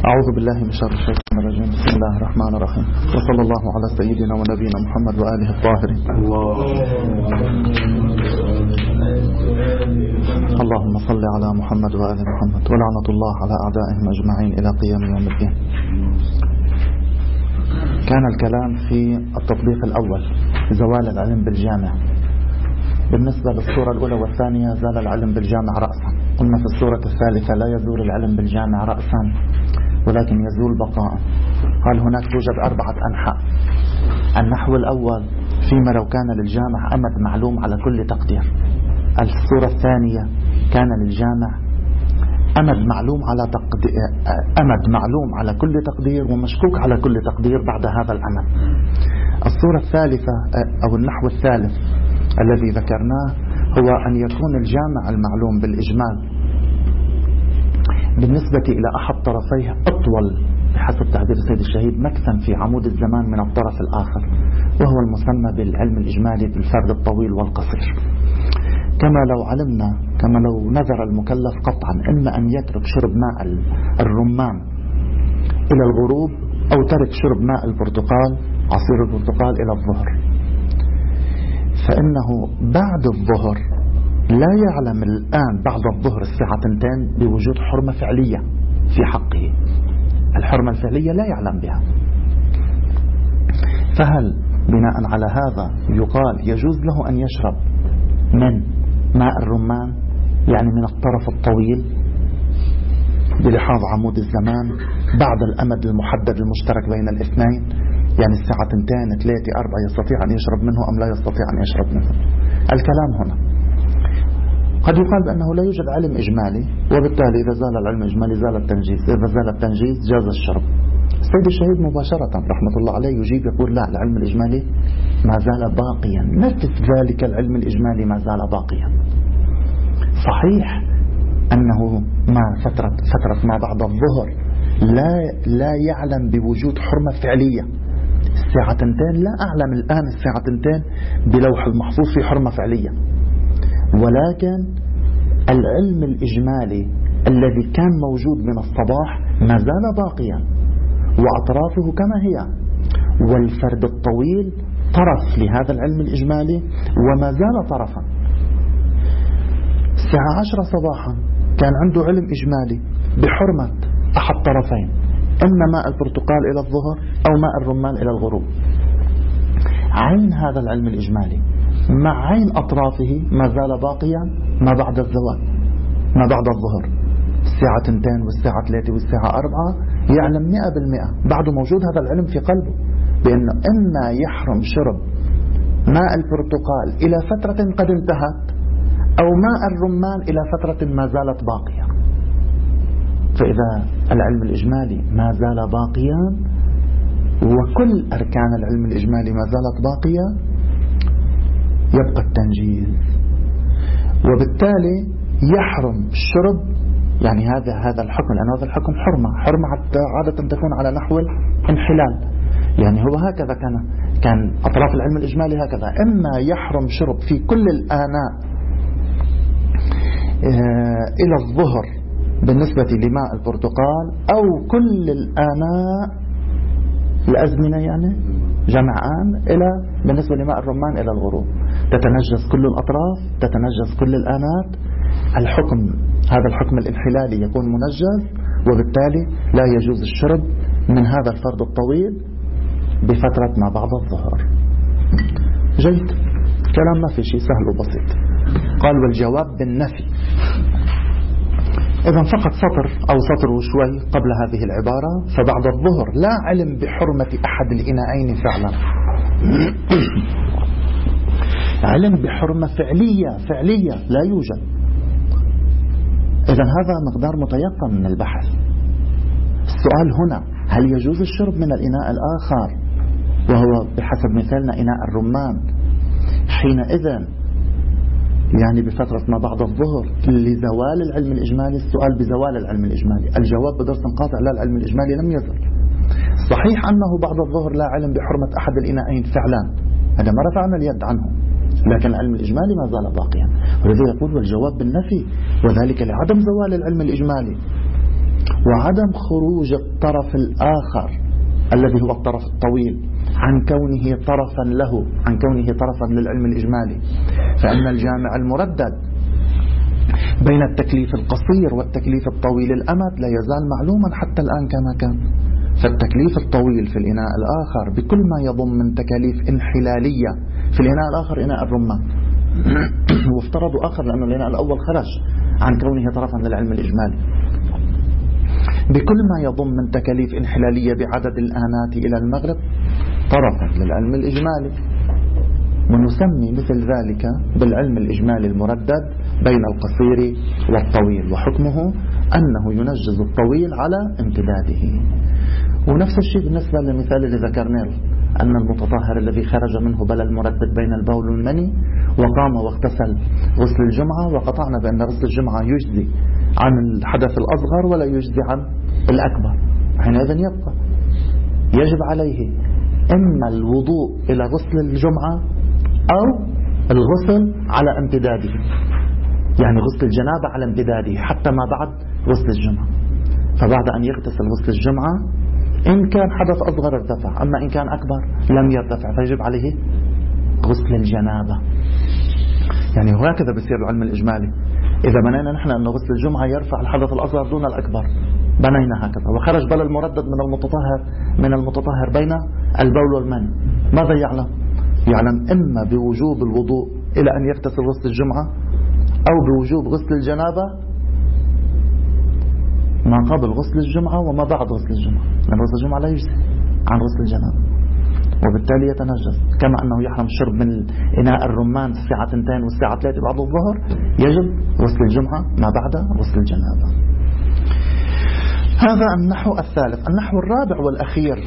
أعوذ بالله من شر الشيطان الرجيم. بسم الله الرحمن الرحيم، وصلى الله على سيدنا ونبينا محمد وآله الطاهرين. اللهم صل على محمد وآل محمد، ولعنة الله على أعدائهم أجمعين إلى قيام يوم الدين. كان الكلام في التطبيق الأول، زوال العلم بالجامع. بالنسبة للصورة الأولى والثانية زال العلم بالجامع رأسا. قلنا في الصورة الثالثة لا يزول العلم بالجامع رأسا ولكن يزول بقاء. قال هناك توجد 4 أنحاء. النحو الأول فيما لو كان للجامع أمد معلوم على كل تقدير. الصورة الثانية كان للجامع أمد معلوم على كل تقدير ومشكوك على كل تقدير بعد هذا الأمد. الصورة الثالثة أو النحو الثالث الذي ذكرناه هو أن يكون الجامع المعلوم بالإجمال بالنسبة إلى أحد طرفيه أطول بحسب تعبير السيد الشهيد مكثا في عمود الزمان من الطرف الآخر، وهو المسمى بالعلم الإجمالي بالفرد الطويل والقصير. كما لو نذر المكلف قطعا إما أن يترك شرب ماء الرمان إلى الغروب أو ترك شرب ماء البرتقال عصير البرتقال إلى الظهر، فإنه بعد الظهر لا يعلم الآن بعد الظهر الساعة 2 بوجود حرمة فعلية في حقه. الحرمة الفعلية لا يعلم بها، فهل بناء على هذا يقال يجوز له أن يشرب من ماء الرمان يعني من الطرف الطويل بلحاظ عمود الزمان بعد الأمد المحدد المشترك بين الاثنين، يعني الساعة 2 3 4 يستطيع أن يشرب منه أم لا يستطيع أن يشرب منه؟ الكلام هنا قد يقال بأنه لا يوجد علم إجمالي، وبالتالي إذا زال العلم الإجمالي زال التنجيز، إذا زال التنجيز جاز الشرب. السيد الشهيد مباشرة رحمة الله عليه يجيب يقول لا، العلم الإجمالي ما زال باقيا، نفس ذلك العلم الإجمالي ما زال باقيا. صحيح أنه فترة ما بعد الظهر لا يعلم بوجود حرمة فعلية. الساعة 2 لا أعلم الآن الساعة 2 بلوح المحفوظ في حرمة فعلية، ولكن العلم الإجمالي الذي كان موجود من الصباح ما زال باقيا وأطرافه كما هي، والفرد الطويل طرف لهذا العلم الإجمالي وما زال طرفا. الساعة 10 صباحا كان عنده علم إجمالي بحرمة أحد طرفين، إما ماء البرتقال إلى الظهر أو ماء الرمان إلى الغروب. عين هذا العلم الإجمالي مع عين أطرافه ما زال باقيا ما بعد الزوال، ما بعد الظهر الساعة 2 والساعة 3 والساعة 4 يعلم 100% بعد موجود هذا العلم في قلبه بأنه إما يحرم شرب ماء البرتقال إلى فترة قد انتهت أو ماء الرمان إلى فترة ما زالت باقية. فإذا العلم الإجمالي ما زال باقيا وكل أركان العلم الإجمالي ما زالت باقية يبقى التنجيز، وبالتالي يحرم الشرب. يعني هذا الحكم، لأن هذا الحكم حرمة عادة تكون على نحو الانحلال. يعني هو هكذا كان أطراف العلم الإجمالي هكذا، إما يحرم شرب في كل الآناء إلى الظهر بالنسبة لماء البرتقال أو كل الآناء الأزمنة يعني جمعان إلى بالنسبة لماء الرمان إلى الغروب، تتنجس كل الأطراف، تتنجس كل الآنات. هذا الحكم الانحلالي يكون منجز، وبالتالي لا يجوز الشرب من هذا الفرد الطويل بفترة ما بعد الظهر. جيد، كلام ما في شيء سهل وبسيط. قال والجواب بالنفي. إذا فقط سطر أو سطر وشوي قبل هذه العبارة، فبعد الظهر لا علم بحرمة أحد الإناءين فعلا. علم بحرمة فعلية لا يوجد. إذا هذا مقدار متيقن من البحث. السؤال هنا هل يجوز الشرب من الإناء الآخر وهو بحسب مثالنا إناء الرمان حينئذ يعني بفترة ما بعد الظهر لزوال العلم الإجمالي؟ السؤال بزوال العلم الإجمالي. الجواب بدرس قاطع لا، العلم الإجمالي لم يزل. صحيح أنه بعد الظهر لا علم بحرمة أحد الإناءين فعلا، هذا ما رفعنا اليد عنه، لكن العلم الإجمالي ما زال باقيا. ولذا يقول والجواب بالنفي، وذلك لعدم زوال العلم الإجمالي وعدم خروج الطرف الآخر الذي هو الطرف الطويل عن كونه طرفا له، عن كونه طرفا للعلم الإجمالي. فإن الجامع المردد بين التكليف القصير والتكليف الطويل الأمد لا يزال معلوما حتى الآن كما كان. فالتكليف الطويل في الإناء الآخر بكل ما يضم من تكاليف انحلالية في الإناء الآخر إناء الرمان، وافترضوا آخر لأن الإناء الأول خرج عن كونه طرفا للعلم الإجمالي، بكل ما يضم من تكاليف انحلالية بعدد الآنات إلى المغرب طرفا للعلم الإجمالي، ونسمي مثل ذلك بالعلم الإجمالي المردد بين القصير والطويل، وحكمه أنه ينجز الطويل على امتداده. ونفس الشيء بالنسبة للمثال اللي ذكرناه، أن المتطهر الذي خرج منه بلل المردد بين البول والمني وقام واغتسل غسل الجمعة، وقطعنا بأن غسل الجمعة يجزي عن الحدث الأصغر ولا يجزي عن الأكبر، حينئذ يبقى يجب عليه إما الوضوء إلى غسل الجمعة أو الغسل على امتداده، يعني غسل الجنابة على امتداده حتى ما بعد غسل الجمعة. فبعد أن يغتسل غسل الجمعة إن كان حدث أصغر ارتفع، أما إن كان أكبر لم يرتفع فيجب عليه غسل الجنابة. يعني هكذا بيصير العلم الإجمالي. إذا بنينا نحن أن غسل الجمعة يرفع الحدث الأصغر دون الأكبر، بنينا هكذا، وخرج بلل المردد من المتطهر بين البول والمني، ماذا يعلم؟ يعلم إما بوجوب الوضوء إلى أن يغتسل غسل الجمعة أو بوجوب غسل الجنابة ما قبل غسل الجمعة وما بعد غسل الجمعة، لأن غسل الجمعة لا يجزي عن غسل الجنابة، وبالتالي يتنجس. كما أنه يحرم الشرب من إناء الرمان الساعة 2 والساعة 3 بعد الظهر، يجب غسل الجمعة ما بعد غسل الجنابة. هذا النحو الثالث. النحو الرابع والأخير،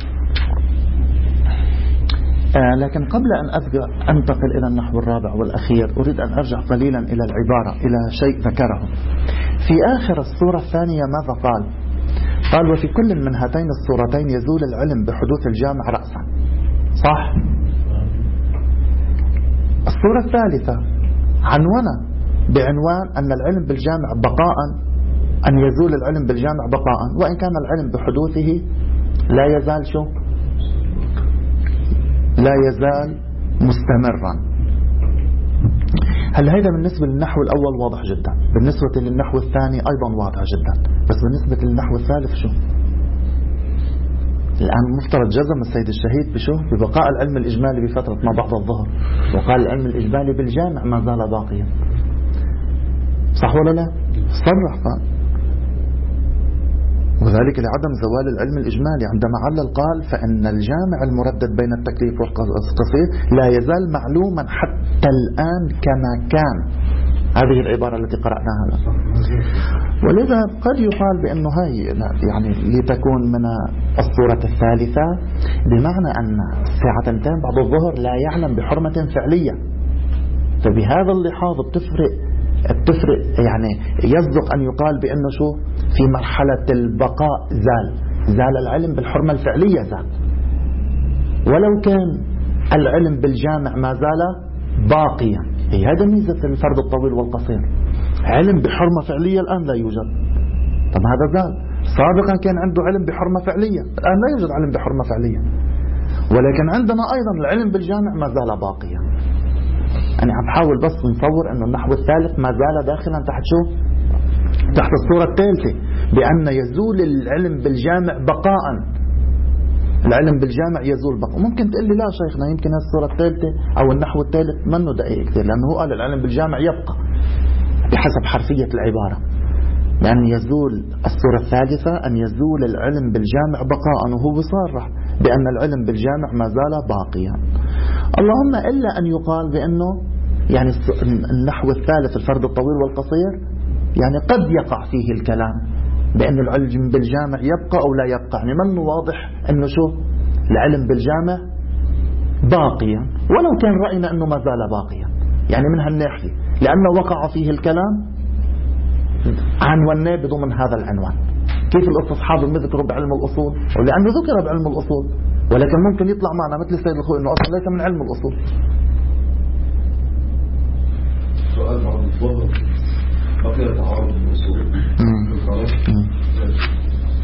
لكن قبل أن أنتقل إلى النحو الرابع والأخير أريد أن أرجع قليلا إلى العبارة، إلى شيء ذكره في آخر الصورة الثانية. ماذا قال؟ قال: وفي كل من هاتين الصورتين يزول العلم بحدوث الجامع رأسا. صح؟ الصورة الثالثة عنوانة بعنوان أن العلم بالجامع بقاء، أن يزول العلم بالجامع بقاء، وإن كان العلم بحدوثه لا يزال شو؟ لا يزال مستمرا. هل هذا بالنسبة للنحو الأول واضح جدا؟ بالنسبة للنحو الثاني أيضا واضح جدا، بس بالنسبة للنحو الثالث شو؟ الآن مفترض جزم السيد الشهيد بشو؟ ببقاء العلم الإجمالي بفترة ما بعد الظهر، وقال العلم الإجمالي بالجامع ما زال باقيا. صح ولا لا؟ صرح قال، وذلك لعدم زوال العلم الإجمالي. عندما علل قال: فإن الجامع المردد بين التكليف والقصير لا يزال معلوما حتى الآن كما كان. هذه العبارة التي قرأناها لها. ولذا قد يقال بأنه هاي يعني لتكون من الصورة الثالثة، بمعنى أن الساعة 2 بعد الظهر لا يعلم بحرمة فعلية. فبهذا اللحاظ بتفرق يعني يصدق أن يقال بأنه شو؟ في مرحلة البقاء زال العلم بالحرمة الفعلية زال، ولو كان العلم بالجامع ما زال باقيا. هذا ميزة الفرد الطويل والقصير، علم بحرمة فعلية الآن لا يوجد. طب هذا زال. سابقا كان عنده علم بحرمة فعلية، الآن لا يوجد علم بحرمة فعلية، ولكن عندنا أيضا العلم بالجامع ما زال باقيا. أنا عم بحاول بس نصور أنه النحو الثالث ما زال داخلا تحت شو؟ تحت الصورة الثالثة، بأن يزول العلم بالجامع بقاء. العلم بالجامع يزول بقاء. ممكن تقول لي لا شيخنا يمكن الصورة الثالثة أو النحو الثالث منه دقيق كثير، لأنه هو قال العلم بالجامع يبقى بحسب حرفية العبارة، يعني يزول الصورة الثالثة أن يزول العلم بالجامع بقاء، وهو صرح بأن العلم بالجامع ما زال باقيا. اللهم إلا أن يقال بأنه يعني النحو الثالث الفرد الطويل والقصير يعني قد يقع فيه الكلام بأن العلم بالجامع يبقى أو لا يبقى، يعني منه واضح أنه شو العلم بالجامع باقيا، ولو كان رأينا أنه ما زال باقيا، يعني من هالناحية لأنه وقع فيه الكلام عنوانه بضمن هذا العنوان. كيف الاستصحاب المذكر بعلم الأصول؟ ولأنه ذكر بعلم الأصول، ولكن ممكن يطلع معنا مثل السيد الخوي أنه أصلا ليس من علم الأصول. سؤال بعد الظهر بقي تعارض الأصول.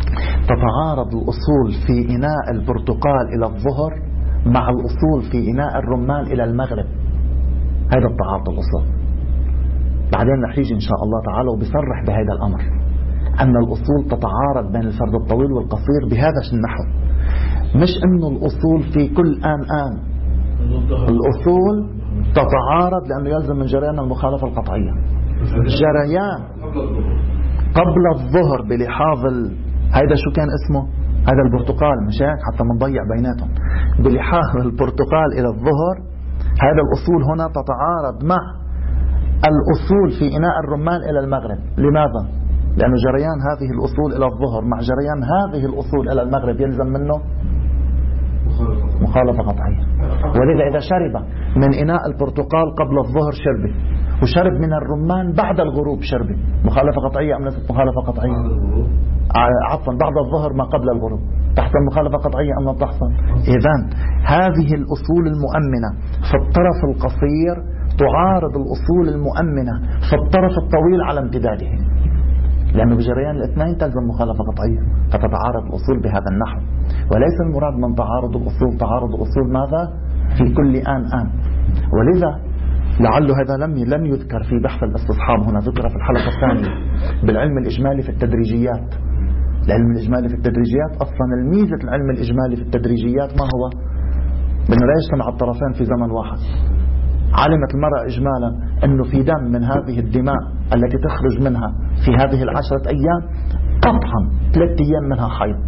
تتعارض الأصول في إناء البرتقال إلى الظهر مع الأصول في إناء الرمان إلى المغرب. هذا التعارض الأصول. بعدين رح يجي إن شاء الله تعالى وبيصرح بهذا الأمر أن الأصول تتعارض بين الفرد الطويل والقصير بهذا النحو، مش أنه الأصول في كل آن الأصول تتعارض لأنه يلزم من جريان المخالفة القطعية. جريان قبل الظهر بلحاظ هيدا شو كان اسمه؟ هذا البرتقال، مش هيك حتى منضيع بيناتهم. بلحاظ البرتقال إلى الظهر هذا الأصول هنا تتعارض مع الأصول في إناء الرمان إلى المغرب. لماذا؟ لأن جريان هذه الأصول إلى الظهر مع جريان هذه الأصول إلى المغرب يلزم منه مخالفة قطعية. ولذا إذا شرب من إناء البرتقال قبل الظهر شربه، وشرب من الرمان بعد الغروب شربه، مخالفة قطعية أم ليست مخالفة قطعية؟ عفوا بعد الظهر ما قبل الغروب، تحصل مخالفة قطعية أم لا تحصل؟ إذن هذه الأصول المؤمنة في الطرف القصير تعارض الأصول المؤمنة في الطرف الطويل على امتداده، لأنه بجريان الاثنين تلزم مخالفة قطعية، فتتعارض الأصول بهذا النحو. وليس المراد من تعارض الأصول تعارض الأصول ماذا؟ في كل آن. ولذا لعل هذا لم يذكر في بحث الاستصحاب، هنا ذكر في الحلقة الثانية بالعلم الإجمالي في التدريجيات. العلم الإجمالي في التدريجيات أصلا الميزة العلم الإجمالي في التدريجيات ما هو؟ بأنه لا يجتمع الطرفين في زمن واحد. علمت المرأة إجمالا أنه في دم من هذه الدماء التي تخرج منها في هذه 10 أيام قطعا 3 أيام منها حيض،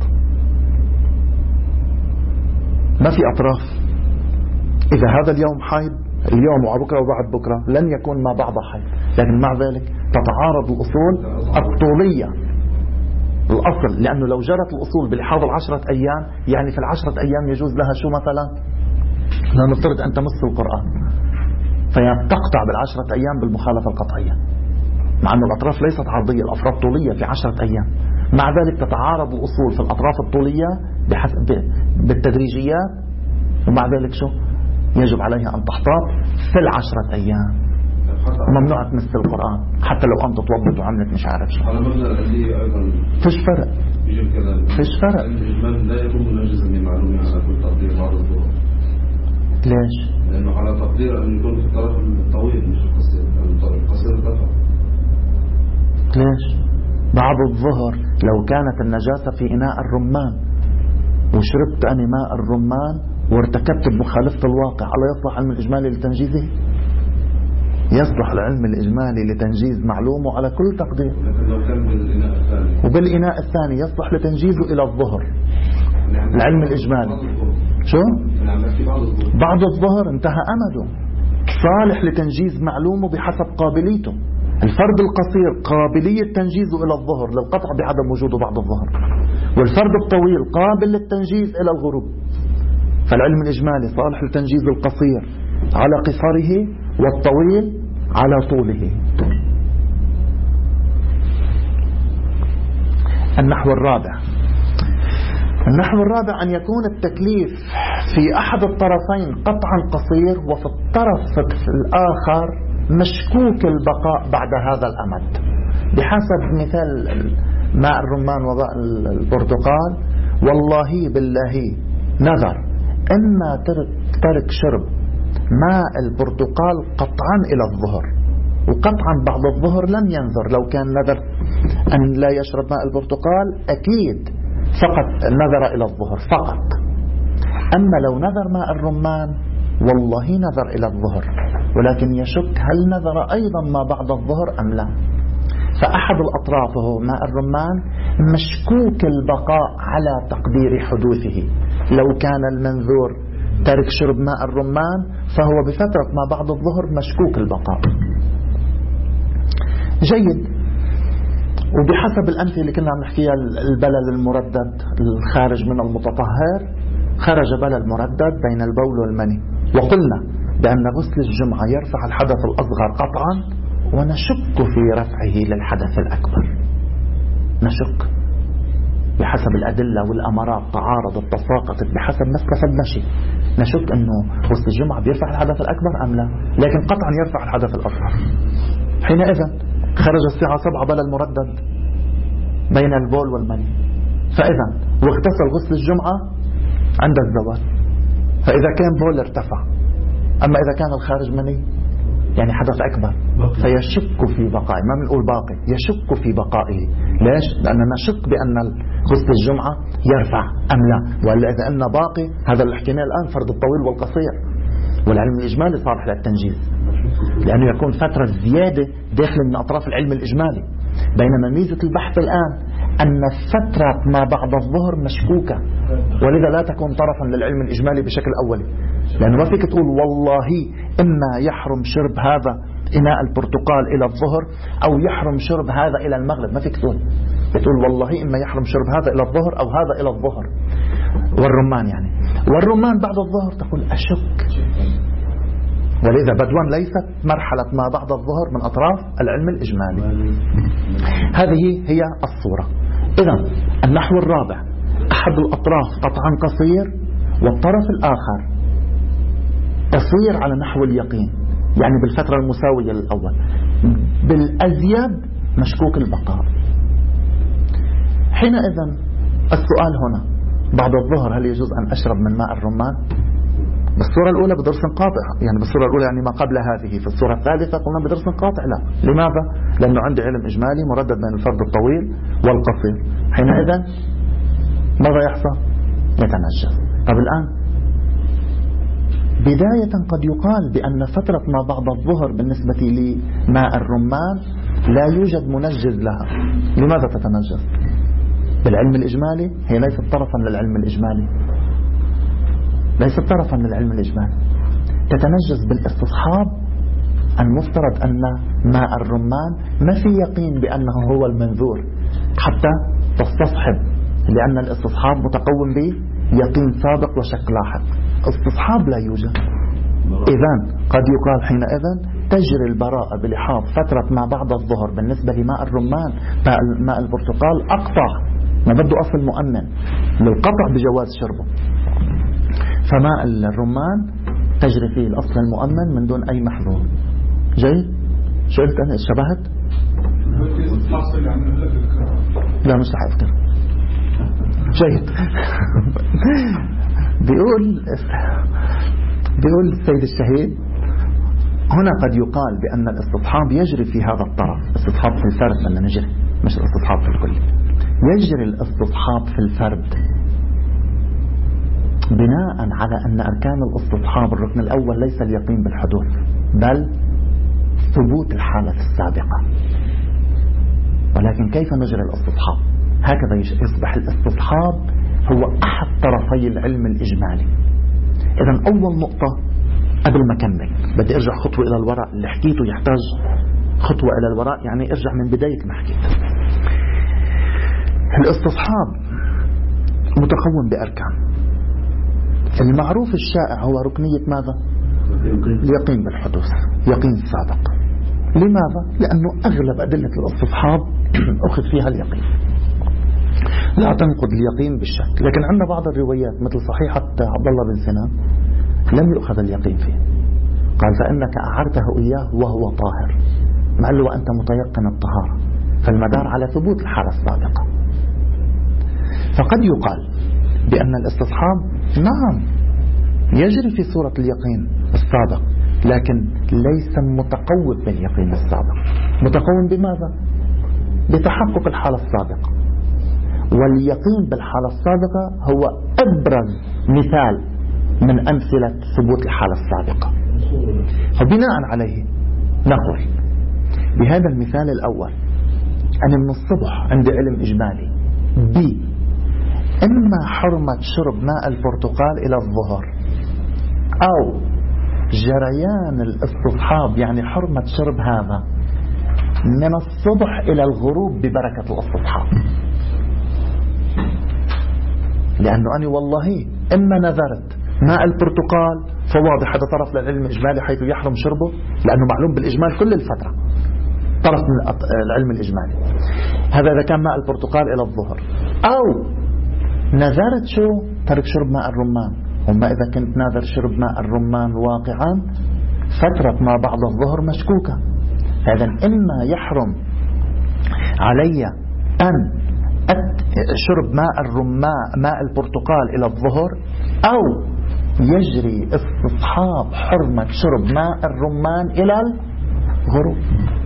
ما في أطراف. إذا هذا اليوم حيض اليوم وبكرة وبعد بكرة لن يكون ما بعد حيض، لكن مع ذلك تتعارض الأصول الطولية. الأصل لأنه لو جرت الأصول بلحاظ 10 أيام يعني في 10 أيام يجوز لها شو مثلا؟ لا نفترض أن تمس القرآن، فتقطع 10 أيام بالمخالفة القطعية، مع أن الأطراف ليست عرضية، الأطراف طولية في 10 أيام. مع ذلك تتعارض الأصول في الأطراف الطولية بالتدريجيات، ومع ذلك شو؟ يجب عليها أن تحتاط في 10 أيام. ممنوع تمس القرآن حتى لو أنت توضت وعملت مش عارف شو. على مبنى الأدلية أيضا فيش فرق. فيش فرق. الإجمال لا يكون منجزا لمعلومة على كل تقدير بعض الظهور. ليش؟ لأنه على تقدير أن يكون في الطرف الطويل مش القصير، القصير دفع. ليش؟ بعض الظهر لو كانت النجاسة في إناء الرمان وشربت أنا ماء الرمان وارتكبت بمخالفة الواقع، ألا يصلح علم الإجمالي لتنجيزه؟ يصلح العلم الإجمالي لتنجيز معلومه على كل تقدير. لكن لو كان بالإناء الثاني، وبالإناء الثاني يصلح لتنجيزه إلى الظهر. العلم الإجمالي شو؟ بعد الظهر انتهى أمده، صالح لتنجيز معلومه بحسب قابليته. الفرد القصير قابلية تنجيزه إلى الظهر للقطع بعدم وجوده بعد الظهر، والفرد الطويل قابل للتنجيز إلى الغروب. فالعلم الإجمالي صالح لتنجيز القصير على قصره والطويل على طوله. النحو الرابع أن يكون التكليف في أحد الطرفين قطعا قصير، وفي الطرف الآخر مشكوك البقاء بعد هذا الأمد، بحسب مثال ماء الرمان وماء البرتقال. والله بالله نذر إما ترك شرب ماء البرتقال قطعا إلى الظهر، وقطعا بعد الظهر لم ينذر. لو كان نذر أن لا يشرب ماء البرتقال أكيد فقط نذر إلى الظهر فقط. أما لو نذر ماء الرمان والله نذر إلى الظهر، ولكن يشك هل نذر أيضا ما بعد الظهر أم لا. فأحد الأطراف هو ماء الرمان مشكوك البقاء على تقدير حدوثه. لو كان المنذور ترك شرب ماء الرمان فهو بفترة ما بعد الظهر مشكوك البقاء. جيد. وبحسب الأمثلة اللي كنا عم نحكيها، البلل المردد الخارج من المتطهر، خرج بلل مردد بين البول والمني، وقلنا بأن غسل الجمعة يرفع الحدث الأصغر قطعا، ونشك في رفعه للحدث الأكبر. نشك بحسب الأدلة والأمارات تعارضت تساقطت بحسب ما استفدنا شيء، نشك أنه غسل الجمعة بيرفع الحدث الأكبر أم لا، لكن قطعا يرفع الحدث الأصغر. حينئذ خرج الساعة 7 بلل مردد بين البول والمني، فإذا واغتسل غسل الجمعة عند الزوال، فإذا كان بول ارتفع. أما إذا كان الخارج مني يعني حدث أكبر فيشك في بقائه، ما بنقول باقي، يشك في بقائه. ليش؟ لأننا نشك بأن غسل الجمعة يرفع أم لا. وإلا إذا أن باقي، هذا اللي حكيناه الآن، فرض الطويل والقصير، والعلم الإجمالي صالح للتنجيز، لأنه يكون فترة زيادة داخل من أطراف العلم الإجمالي. بينما ميزة البحث الآن أن فترة ما بعد الظهر مشكوكة، ولذا لا تكون طرفا للعلم الإجمالي بشكل أولي. لأنه ما فيك تقول والله إما يحرم شرب هذا إناء البرتقال إلى الظهر أو يحرم شرب هذا إلى المغرب، ما فيك بتقول والله إما يحرم شرب هذا إلى الظهر أو هذا إلى الظهر. والرمان يعني، والرمان بعد الظهر تقول أشك. ولذا بدوان ليست مرحلة ما بعد الظهر من أطراف العلم الإجمالي. هذه هي الصورة. إذن النحو الرابع، أحد الأطراف قطعا قصير والطرف الآخر قصير على نحو اليقين، يعني بالفترة المساوية للأول، بالأزيد مشكوك البقاء. حينئذ السؤال هنا، بعد الظهر هل يجوز أن أشرب من ماء الرمان؟ بالصورة الأولى بدرس قاطع، يعني بالصورة الأولى يعني ما قبل هذه. في الصورة الثالثة قلنا بدرس قاطع لا. لماذا؟ لأنه عندي علم إجمالي مردد بين الفرد الطويل والقصير. حينئذ ماذا يحصل؟ يتنجس. طب الآن بداية قد يقال بأن فترة ما بعد الظهر بالنسبة لماء الرمان لا يوجد منجز لها. لماذا تتنجس؟ بالعلم الإجمالي هي ليست طرفا للعلم الإجمالي، ليست طرفا للعلم الإجمالي، تتنجس بالاستصحاب. المفترض أن ماء الرمان ما في يقين بأنه هو المنذور حتى تستصحب، لأن الاستصحاب متقوم بيقين سابق وشك لاحق. استصحاب لا يوجد. إذن قد يقال حينئذ تجري البراءة بلحاظ فترة ما بعد الظهر بالنسبة لماء الرمان. ماء البرتقال أقطع، ما بده أصل مؤمن للقطع بجواز شربه، فماء الرمان تجري فيه الأصل المؤمن من دون أي محظور. جيد؟ شو قلت أنا؟ شبهت؟ لا مش رح أذكر. جيد. بيقول السيد الشهيد هنا قد يقال بأن الاستصحاب يجري في هذا الطرف. استصحاب في الفرد بدنا نجري، مش الاستصحاب في الكل. يجري الاستصحاب في الفرد بناء على أن أركان الاستصحاب الركن الأول ليس اليقين بالحدوث بل ثبوت الحالة السابقة. ولكن كيف نجري الاستصحاب؟ هكذا يصبح الاستصحاب هو أحد طرفي العلم الإجمالي. إذن أول نقطة قبل ما أكمل بدي أرجع خطوة إلى الوراء. اللي حكيته يحتاج خطوة إلى الوراء، يعني أرجع من بداية ما حكيت. الاستصحاب متكون بأركان. المعروف الشائع هو ركنية ماذا؟ اليقين بالحدوث، يقين سابق. لماذا؟ لأنه أغلب أدلة الاستصحاب أخذ فيها اليقين، لا تنقض اليقين بالشك. لكن عندنا بعض الروايات مثل صحيحة عبد الله بن سنان لم يؤخذ اليقين فيه، قال فإنك أعرته إياه وهو طاهر، مع أنه وأنت متيقن الطهارة، فالمدار على ثبوت الحالة السابقة. فقد يقال بأن الاستصحاب نعم يجري في صورة اليقين السابق، لكن ليس متقوم باليقين السابق. متقوم بماذا؟ بتحقق الحالة السابقة. واليقين بالحالة السابقة هو أبرز مثال من أمثلة ثبوت الحالة السابقة. فبناء عليه نقول بهذا المثال الأول أنا من الصبح عندي علم إجمالي إما حرمة شرب ماء البرتقال إلى الظهر، أو جريان الاستصحاب يعني حرمة شرب هذا من الصبح إلى الغروب ببركة الاستصحاب. لأنه أنا والله إما نذرت ماء البرتقال فواضح هذا طرف للعلم الإجمالي حيث يحرم شربه، لأنه معلوم بالإجمال كل الفترة طرف من العلم الإجمالي. هذا إذا كان ماء البرتقال إلى الظهر. أو نذرت شو؟ ترك شرب ماء الرمان. وما إذا كنت ناذر شرب ماء الرمان واقعا فترة ما بعد الظهر مشكوكة. هذا إما يحرم علي أن شرب ماء الرمان ماء البرتقال إلى الظهر، أو يجري استصحاب حرمة شرب ماء الرمان إلى الغروب.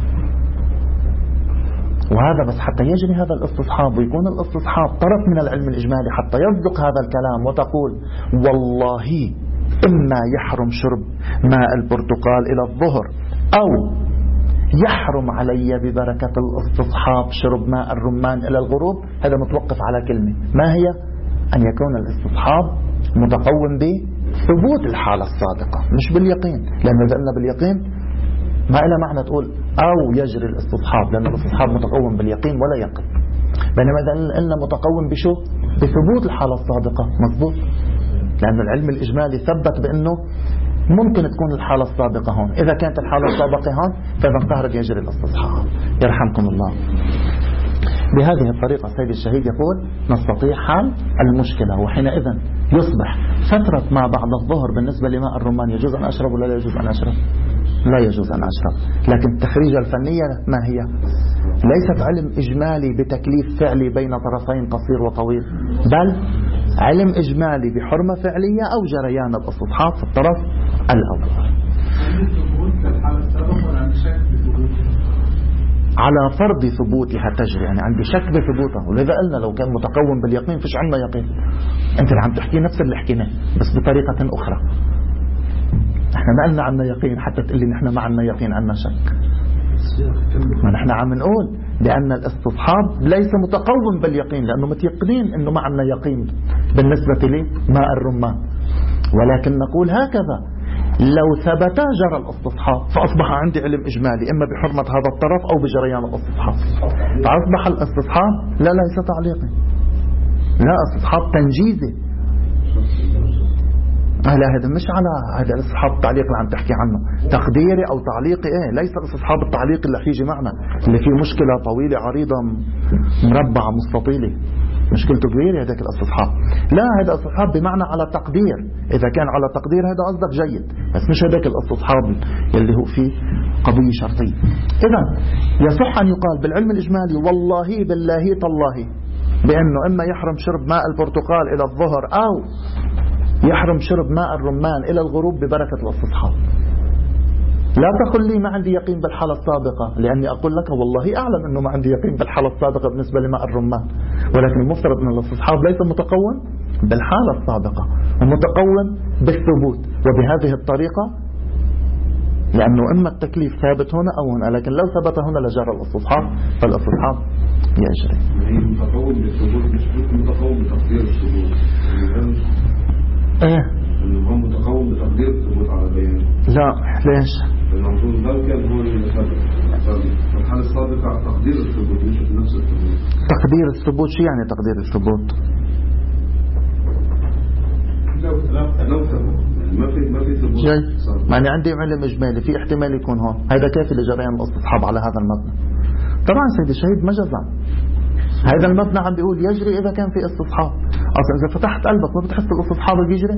وهذا بس حتى يجري هذا الاستصحاب ويكون الاستصحاب طرف من العلم الإجمالي حتى يصدق هذا الكلام وتقول والله إما يحرم شرب ماء البرتقال إلى الظهر أو يحرم علي ببركة الاستصحاب شرب ماء الرمان إلى الغروب. هذا متوقف على كلمة، ما هي؟ أن يكون الاستصحاب متقوم بثبوت الحالة الصادقة مش باليقين، لأن إذا قلنا باليقين ما إلا معنى تقول أو يجري الاستصحاب، لأن الاستصحاب متقوم باليقين ولا يقين. بينما إذا قلنا متقوم بشو؟ بثبوت الحالة الصادقة. مضبوط، لأن العلم الإجمالي ثبت بأنه ممكن تكون الحالة السابقة هون. إذا كانت الحالة السابقة هون فإذا انتهرت يجري الاستصحاب. يرحمكم الله. بهذه الطريقة السيد الشهيد يقول نستطيع حل المشكلة، وحينئذ يصبح فترة ما بعد الظهر بالنسبة لماء الرمان يجوز أن أشرب ولا لا يجوز أن أشرب؟ لا يجوز أن أشرب. لكن التخريجة الفنية ما هي؟ ليست علم إجمالي بتكليف فعلي بين طرفين قصير وطويل، بل علم إجمالي بحرمة فعلية أو جريان الاستصحاب في الطرف الأول. على فرض ثبوتها تجري، يعني عندي شك بثبوتها. ولذا قلنا لو كان متقوم باليقين فيش عندنا يقين. أنت اللي عم تحكي نفس اللي حكيناه بس بطريقة أخرى. احنا ما قلنا عنا يقين حتى تقول لي نحن ما عنا يقين، عنا شك. ما نحن عم نقول لأن الاستصحاب ليس متقوم باليقين، لأنه متيقنين أنه ما عنا يقين بالنسبة لماء الرمان، ولكن نقول هكذا لو ثبتا جرى الاستصحاب فأصبح عندي علم إجمالي إما بحرمة هذا الطرف أو بجريان الاستصحاب، فأصبح الاستصحاب لا ليس تعليقي، لا استصحاب تنجيزي. لا هذا مش على هذا الاستصحاب التعليق اللي عم تحكي عنه تقديري أو تعليقي، ليس الاستصحاب التعليق اللي حيجي معنا اللي فيه مشكلة طويلة عريضة مربعة مستطيلة مشكلته كبيرة هذاك الاستصحاب. لا هذا استصحاب بمعنى على تقدير، إذا كان على تقدير هذا قصدك جيد، بس مش هذاك الاستصحاب اللي هو فيه قضية شرطية. إذا يصح أن يقال بالعلم الإجمالي والله بالله تالله بأنه إما يحرم شرب ماء البرتقال إلى الظهر أو يحرم شرب ماء الرمان إلى الغروب ببركة الاستصحاب. لا تقل لي ما عندي يقين بالحالة السابقة، لأني أقول لك والله أعلم أنه ما عندي يقين بالحالة السابقة بالنسبة لماء الرمان، ولكن المفترض أن الاستصحاب ليس متقوم بالحالة السابقة ومتقوم بالثبوت. وبهذه الطريقة لأنه إما التكليف ثابت هنا أو هنا، لكن لو ثبت هنا لجرى الاستصحاب، فالاستصحاب يجري. متقوم بالثبوت مش متقوم بتقدير الثبوت. انه هو متقوم بتقدير الثبوت على بيان. لا ليش؟ المفروض ده كان هو اللي في الحالة السابقة تقدير الثبوت مش نفس الثبوت. تقدير الثبوت شو يعني تقدير الثبوت؟ لو ثبوت ما في ثبوت. يعني عندي علم إجمالي في احتمال يكون هون، هذا كافي لجريان الاستصحاب على هذا المبنى. طبعا سيد الشهيد ما جزم، هذا المبنى عم بيقول يجري إذا كان في استصحاب. أصلا إذا فتحت قلبك ما بتحس الاستصحاب بيجري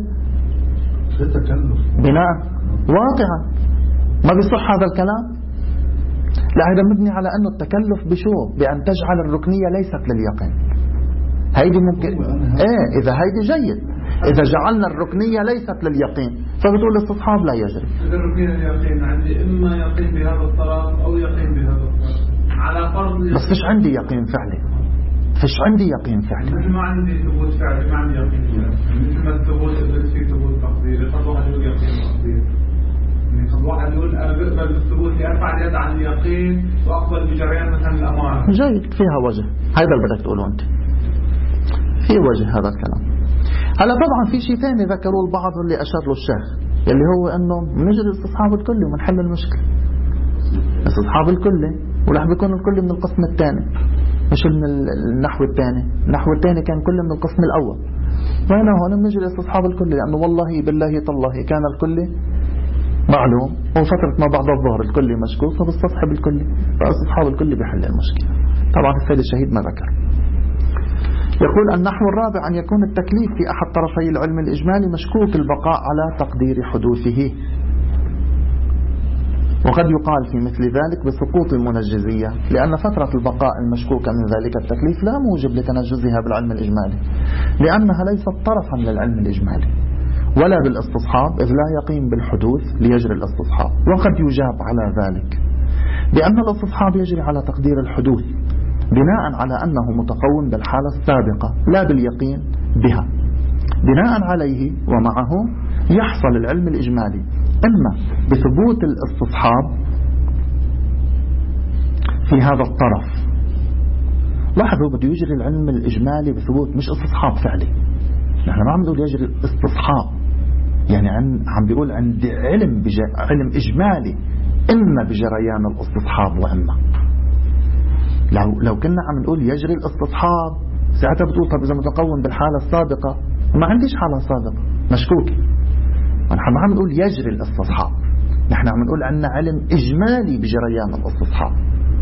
بناء واقعا، ما بيصح هذا الكلام. لا هذا مبني على أنه التكلف بشو؟ بأن تجعل الركنية ليست لليقين. هيدي ممكن إذا هيدي جيد، إذا جعلنا الركنية ليست لليقين فبتقول الاستصحاب لا يجري. إذا الركنية اليقين عندي إما يقين بهذا الطرف أو يقين بهذا الطرف على فرض، بس فيش عندي يقين فعلي، فيش عندي يقين فعلي. ما عندي ثبوت فعلي، ما عندي يقين فعلي. مثل ما الثبوت اللي فيه ثبوت تقديري، قد واحد يقول يقين تقديري، يعني قد واحد يقول أنا بقبل بالثبوت لأرفع اليد عن اليقين وأقبل بجريان مثلا الأمانة. جيد، فيها وجه، هذا اللي بدك تقوله أنت، في وجه هذا الكلام. هلا طبعا في شيء ثاني ذكروه البعض اللي أشار له الشيخ، اللي هو أنه نجري الاستصحاب الكلي ونحل المشكلة. الاستصحاب الكلي ورح بيكون الكلي من القسم الثاني مش من النحو الثاني. النحو الثاني كان كله من القسم الأول، وهنا هون بنجري استصحاب الكلي، لأنه والله بالله تالله كان الكلي معلوم وفترة ما بعد الظهر الكلي مشكوك، فبالستصحب الكلي، فاستصحاب الكلي بيحل المشكلة. طبعا السيد الشهيد ما ذكر. يقول النحو الرابع أن يكون التكليف في أحد طرفي العلم الإجمالي مشكوك البقاء على تقدير حدوثه. وقد يقال في مثل ذلك بسقوط المنجزية، لأن فترة البقاء المشكوكة من ذلك التكليف لا موجب لتنجزها بالعلم الإجمالي، لأنها ليست طرفا للعلم الإجمالي ولا بالاستصحاب، إذ لا يقيم بالحدوث ليجري الاستصحاب. وقد يجاب على ذلك بأن الاستصحاب يجري على تقدير الحدوث بناء على أنه متقوم بالحالة السابقة لا باليقين بها. بناء عليه ومعه يحصل العلم الإجمالي إما بثبوت الاستصحاب في هذا الطرف. لاحظوا بده يجري العلم الإجمالي بثبوت، مش استصحاب فعلي. نحن ما عم نقول يجري استصحاب، يعني عم بيقول عند علم إجمالي إما بجريان الاستصحاب وإما. لو كنا عم نقول يجري الاستصحاب ساعتها بتقول طب إذا متقوم بالحالة السابقة، ما عنديش حالة سابقة مشكوكة. نحن ما عم نقول يجري الاستصحاب، نحن عم نقول عندنا علم إجمالي بجريان الاستصحاب،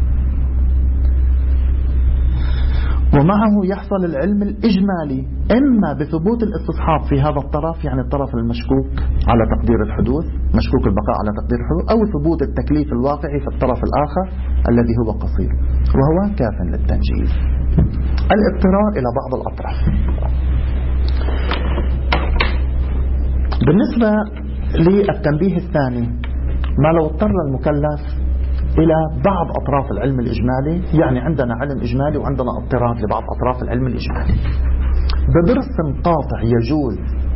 ومعه يحصل العلم الإجمالي إما بثبوت الاستصحاب في هذا الطرف، يعني الطرف المشكوك على تقدير الحدوث، مشكوك البقاء على تقدير الحدوث، أو ثبوت التكليف الواقعي في الطرف الآخر الذي هو قصير وهو كاف للتنجيز. الاضطرار إلى بعض الأطراف. بالنسبة للتنبيه الثاني، ما لو اضطر المكلف إلى بعض أطراف العلم الإجمالي، يعني عندنا علم إجمالي وعندنا اضطرار لبعض أطراف العلم الإجمالي، بدرس قاطع يجوز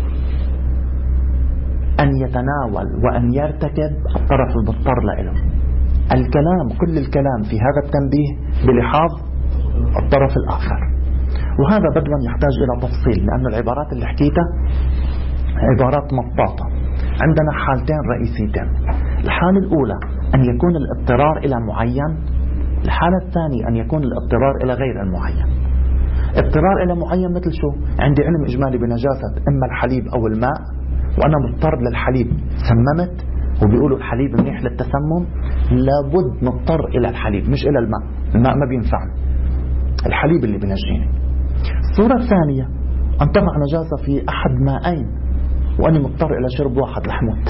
أن يتناول وأن يرتكب الطرف المضطر له الكلام، كل الكلام في هذا التنبيه بلحاظ الطرف الآخر. وهذا بدلا يحتاج إلى تفصيل، لأن العبارات اللي حكيتها عبارات مطاطة. عندنا حالتين رئيسيتين. الحالة الأولى أن يكون الاضطرار إلى معين، الحالة الثانية أن يكون الاضطرار إلى غير المعين. اضطرار إلى معين مثل شو؟ عندي علم إجمالي بنجاسة إما الحليب أو الماء، وأنا مضطر للحليب، سممت وبيقولوا الحليب منيح للتسمم، لابد نضطر إلى الحليب مش إلى الماء، الماء ما بينفعني، الحليب اللي بنجيني. الصورة الثانية أن تقع نجاسة في أحد ماءين وأنا مضطر إلى شرب واحد لحموت.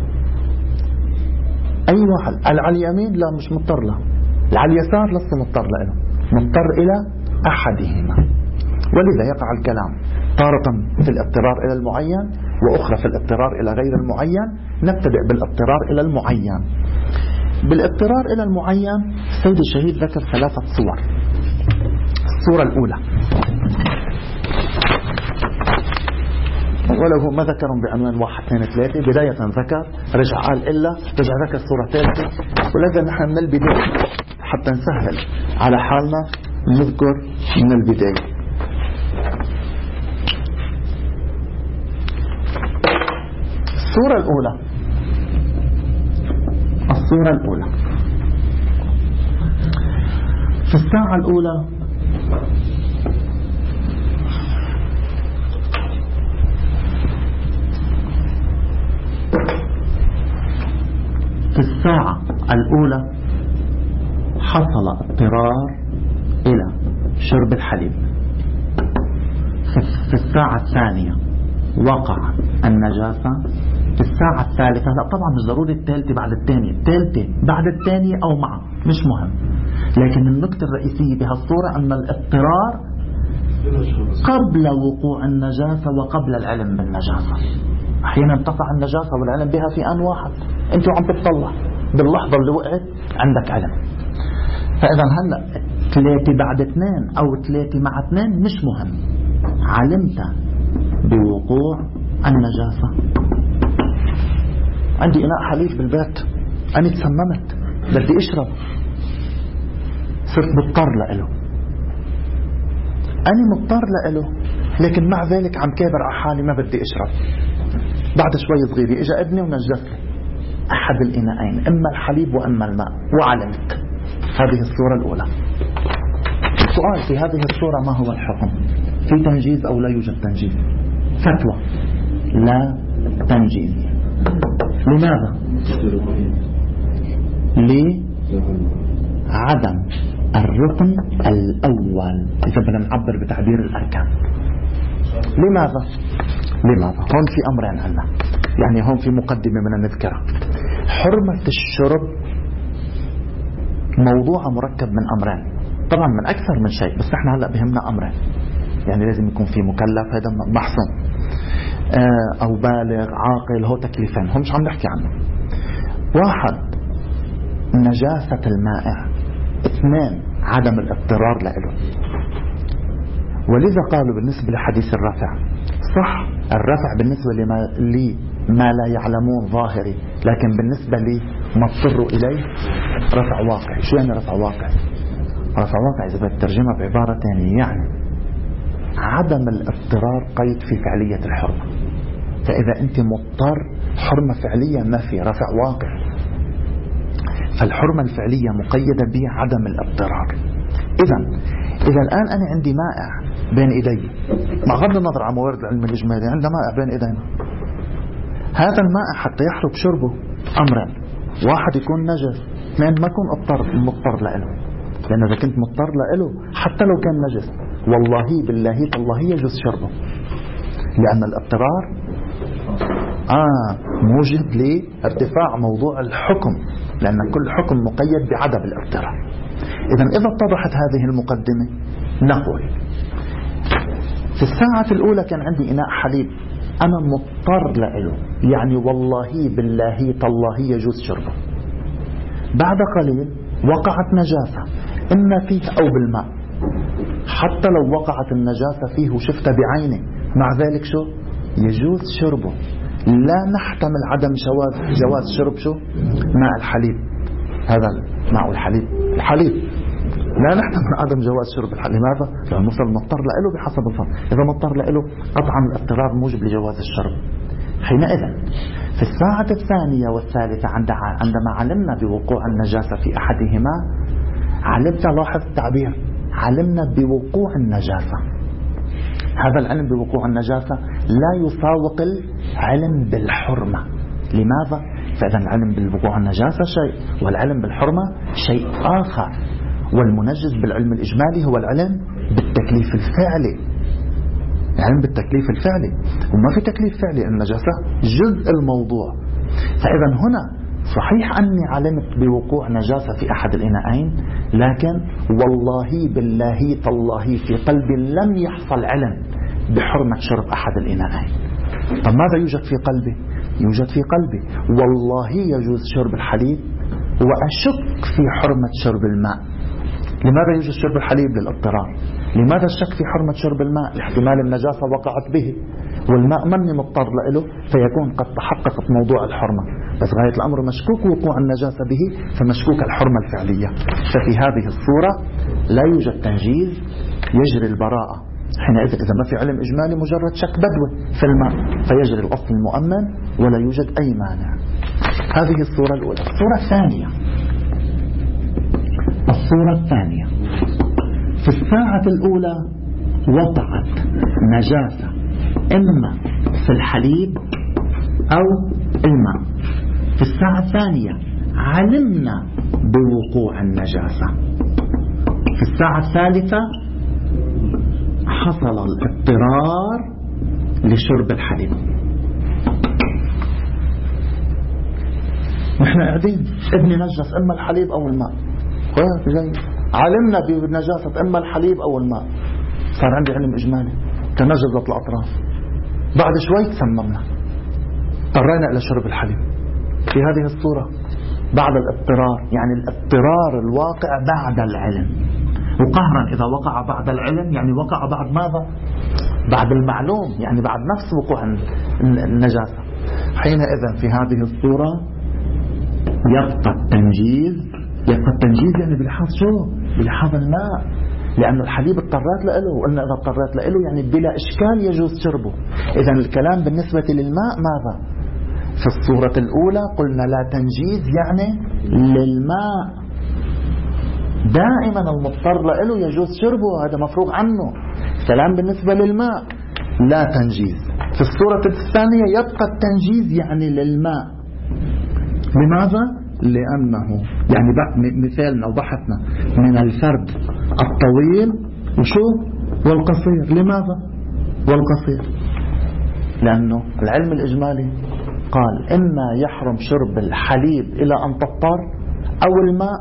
أي واحد، على اليمين لا مش مضطر له، على اليسار لست مضطر له، مضطر إلى أحدهما. ولذا يقع الكلام تارة في الاضطرار إلى المعين وأخرى في الاضطرار إلى غير المعين. نبتدئ بالاضطرار إلى المعين. بالاضطرار إلى المعين السيد الشهيد ذكر 3 صور. الصورة الأولى وله ما ذكرهم بعنوان 1 2 3. بداية ذكر، رجع قال إلا، رجع ذكر صورة ثالثة، ولذا نحن من البداية حتى نسهل على حالنا نذكر من البداية. الصورة الأولى في الساعة الأولى حصل اضطرار إلى شرب الحليب. في الساعة الثانية وقع النجاسة. في الساعة الثالثة، لا طبعا مش ضروري الثالثة بعد الثانية، الثالثة بعد الثانية أو معه مش مهم، لكن النقطة الرئيسية بهالصورة أن الاضطرار قبل وقوع النجاسة وقبل العلم بالنجاسة. أحيانا تقع النجاسة والعلم بها في آن واحد، أنت عم تطلع باللحظة اللي وقعت عندك علم. فإذا هلأ 3 بعد 2 أو 3 مع 2 مش مهم، علمت بوقوع النجاسة. عندي إناء حليب بالبيت، أنا تسممت بدي أشرب، صرت مضطر له، أنا مضطر له، لكن مع ذلك عم كابر على حالي ما بدي أشرب. بعد شوي صغيري إجا ابني ونجسني أحد الإناءين، إما الحليب وإما الماء، وعلمت. هذه الصورة الأولى. السؤال في هذه الصورة ما هو الحكم؟ في تنجيز أو لا يوجد تنجيز؟ فتوى لا تنجيز. لماذا؟ لعدم الركن الأول إذا بدنا نعبر بتعبير الأركان. لماذا؟ هون في أمرين عنا، يعني هون في مقدمة من نذكرها. حرمة الشرب موضوع مركب من أمرين، طبعا من أكثر من شيء، بس احنا هلأ بهمنا أمرين. يعني لازم يكون في مكلف، هذا محصن، أو بالغ عاقل، هو تكليفين، هم مش عم نحكي عنه. واحد نجاسة المائع، اثنين عدم الاضطرار له. ولذا قالوا بالنسبة لحديث الرفع، صح الرفع بالنسبة لما لا يعلمون ظاهري، لكن بالنسبة لي ما اضطروا إليه رفع واقعي. شو يعني رفع واقعي؟ رفع واقعي إذا بدك ترجمها بعبارة ثانية يعني عدم الاضطرار قيد في فعلية الحرمة. فإذا أنت مضطر حرمة فعلية ما في، رفع واقعي. فالحرمة الفعلية مقيدة بعدم الاضطرار. إذا الآن أنا عندي مائع بين إيدي، مع غض النظر عن موارد العلم الإجمالي، عندنا مائع بين إيدينا. هذا المائع حتى يحرق شربه أمرين، واحد يكون نجس، اثنين ما يكون مضطر له. لأن إذا كنت مضطر له حتى لو كان نجس والله بالله تالله يجوز شربه، لأن الاضطرار موجب لارتفاع موضوع الحكم، لأن كل حكم مقيد بعدم الاضطرار. إذا اتضحت هذه المقدمة، نقول في الساعة الأولى كان عندي إناء حليب أنا مضطر له، يعني والله بالله تالله يجوز شربه. بعد قليل وقعت نجاسة إما فيه أو بالماء، حتى لو وقعت النجاسة فيه وشفتها بعيني، مع ذلك شو يجوز شربه. لا نحتمل عدم جواز شرب شو ماء الحليب، هذا ماء الحليب لا نحتمل عدم جواز شرب الحليب. لماذا؟ لأنه مثل مضطر له بحسب الظن. إذا مضطر له قطعا الاضطرار موجب لجواز الشرب. حينئذ في الساعة الثانية والثالثة عندما علمنا بوقوع النجاسة في أحدهما، لاحظ التعبير، علمنا بوقوع النجاسة. هذا العلم بوقوع النجاسة لا يساوق العلم بالحرمة. لماذا؟ فإذا العلم بوقوع النجاسة شيء، والعلم بالحرمة شيء آخر. والمنجز بالعلم الإجمالي هو العلم بالتكليف الفعلي، العلم بالتكليف الفعلي، وما في تكليف فعلي، النجاسة جزء الموضوع. فإذا هنا صحيح أني علمت بوقوع نجاسة في أحد الإناءين، لكن والله بالله تالله في قلبي لم يحصل علم بحرمة شرب أحد الإناءين. طب ماذا يوجد في قلبي؟ يوجد في قلبي والله يجوز شرب الحليب وأشك في حرمة شرب الماء. لماذا يوجد شرب الحليب؟ للاضطرار. لماذا الشك في حرمة شرب الماء؟ لاحتمال النجاسة وقعت به والماء مني مضطر له، فيكون قد تحققت موضوع الحرمة، بس غاية الأمر مشكوك وقوع النجاسة به، فمشكوك الحرمة الفعلية. ففي هذه الصورة لا يوجد تنجيز، يجري البراءة. حينئذ إذا ما في علم إجمالي مجرد شك بدوي في الماء، فيجري الأصل المؤمن ولا يوجد أي مانع. هذه الصورة الأولى. الصورة الثانية في الساعة الأولى وقعت نجاسة إما في الحليب أو الماء. في الساعة الثانية علمنا بوقوع النجاسة. في الساعة الثالثة حصل الاضطرار لشرب الحليب. نحن قاعدين ابني نجس إما الحليب أو الماء، علمنا بنجاسة إما الحليب أو الماء، صار عندي علم إجمالي، تنجزت الأطراف، بعد شوي تسممنا، اضطرينا إلى شرب الحليب. في هذه الصورة بعد الاضطرار، يعني الاضطرار الواقع بعد العلم. وقهرا إذا وقع بعد العلم يعني وقع بعد ماذا؟ بعد المعلوم، يعني بعد نفس وقوع النجاسة. حينئذ في هذه الصورة يبقى التنجيز يعني بلحاظ شو؟ بلحاظ الماء، لأن الحليب اضطرت له، وقلنا إذا اضطرت له يعني بلا إشكال يجوز شربه. إذا الكلام بالنسبة للماء ماذا؟ في الصورة الأولى قلنا لا تنجيز يعني للماء، دائما المضطر له يجوز شربه، هذا مفروغ عنه. كلام بالنسبة للماء لا تنجيز. في الصورة الثانية يبقى التنجيز يعني للماء. لماذا؟ لأنه يعني مثالنا أو بحثنا من الفرد الطويل والقصير. لماذا والقصير؟ لأنه العلم الإجمالي قال إما يحرم شرب الحليب إلى أن تضطر أو الماء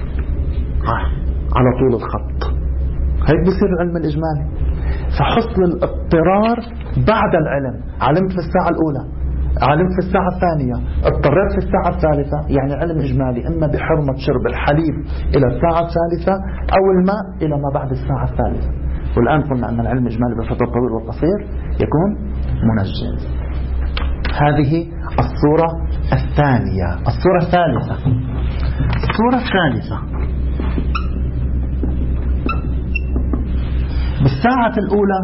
على طول الخط. هيك بصير العلم الإجمالي. فحصل الاضطرار بعد العلم، علمت في الساعة الأولى، علمت في الساعة الثانية، اضطريت في الساعة الثالثة، يعني علم إجمالي إما بحرمة شرب الحليب إلى الساعة الثالثة أو الماء إلى ما بعد الساعة الثالثة. والآن قلنا أن العلم الإجمالي بالفترة الطويل والقصير يكون منجز. هذه الصورة الثانية. الصورة الثالثة، الصورة الثالثة بالساعة الأولى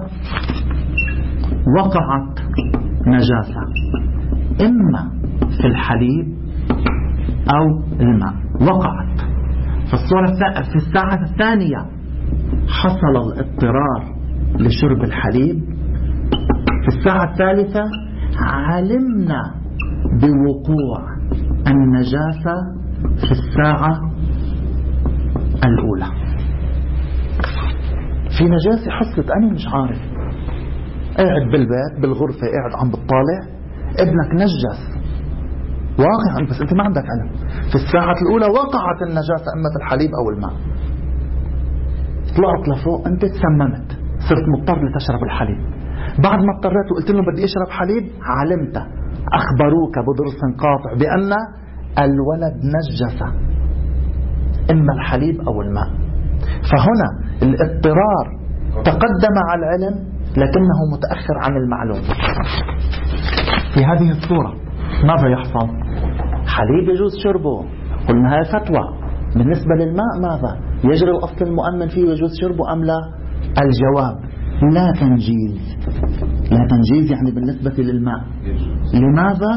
وقعت نجاسة إما في الحليب أو الماء، وقعت. في الساعة الثانية حصل الاضطرار لشرب الحليب. في الساعة الثالثة علمنا بوقوع النجاسة في الساعة الأولى. في نجاسة حصلت أنا مش عارف، قاعد بالبيت بالغرفة قاعد عم بتطالع ابنك نجس واقعا بس انت ما عندك علم. في الساعة الأولى وقعت النجاسة إما في الحليب أو الماء، طلعت لفوق انت تسممت، صرت مضطر لتشرب الحليب. بعد ما اضطريت وقلت لهم بدي اشرب حليب، علمت أخبروك بدرس قاطع بأن الولد نجس إما الحليب أو الماء. فهنا الاضطرار تقدم على العلم لكنه متأخر عن المعلوم. في هذه الصورة ماذا يحصل؟ حليب يجوز شربه، قلنا هاي فتوى. بالنسبة للماء ماذا؟ يجري الأصل المؤمن فيه ويجوز شربه أم لا؟ الجواب لا تنجيز. لا تنجيز يعني بالنسبة للماء. لماذا؟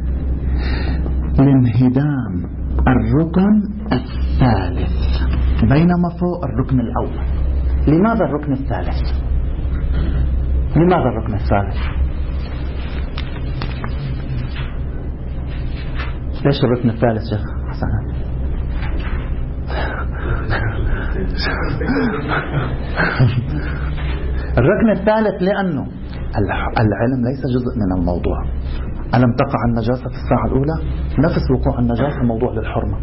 لانهدام الركن الثالث بينما فوق الركن الأول. لماذا الركن الثالث؟ لماذا الركن الثالث؟ ليش الركن الثالث شيخ حسن؟ الركن الثالث لأنه العلم ليس جزء من الموضوع. ألم تقع النجاسة في الساعة الأولى؟ نفس وقوع النجاسة موضوع للحرمة.